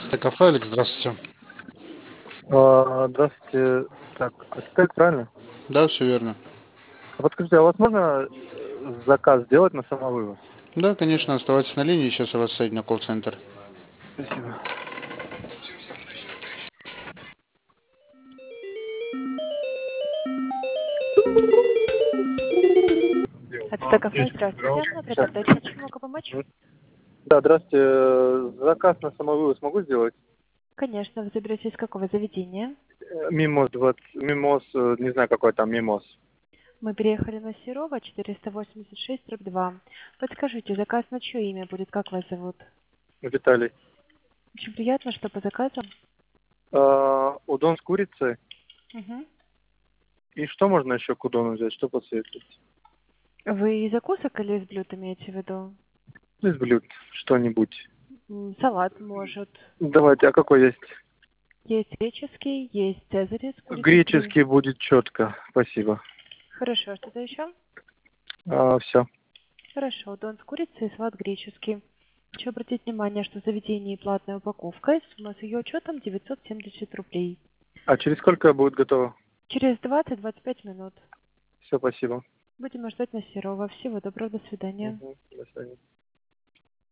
Это кафе, Алекс, здравствуйте. Здравствуйте. Так, Аскольд, правильно? Да, все верно. Подскажите, а у вас можно заказ сделать на самовывоз? Да, конечно, оставайтесь на линии, сейчас я вас соединю на колл-центр. Спасибо. Это кафе, здравствуйте. Сейчас. Оператор дачи, чем могу помочь? Да, здравствуйте. Заказ на самовывоз могу сделать? Конечно, вы заберете из какого заведения? Мимоз 20, Мимоз, не знаю, какой там Мимоз. Мы переехали на Серова, 486/2. Подскажите, заказ на чье имя будет, как вас зовут? Виталий. Очень приятно, что по заказу. Удон с курицей. Мгм. И что можно еще к удону взять? Что посоветуете? Вы из закусок или из блюд имеете в виду? Из блюд что-нибудь. Салат может. Давайте, а какой есть? Есть греческий, есть цезарь с курицей. Греческий будет четко. Спасибо. Хорошо, что-то еще? Все. Хорошо, удон с курицей и салат греческий. Хочу обратить внимание, что в заведении платная упаковка, и сумма с ее учетом 970 рублей. А через сколько будет готово? Через 20-25 минут. Все, спасибо. Будем ждать на Серова. Всего доброго, до свидания. До свидания.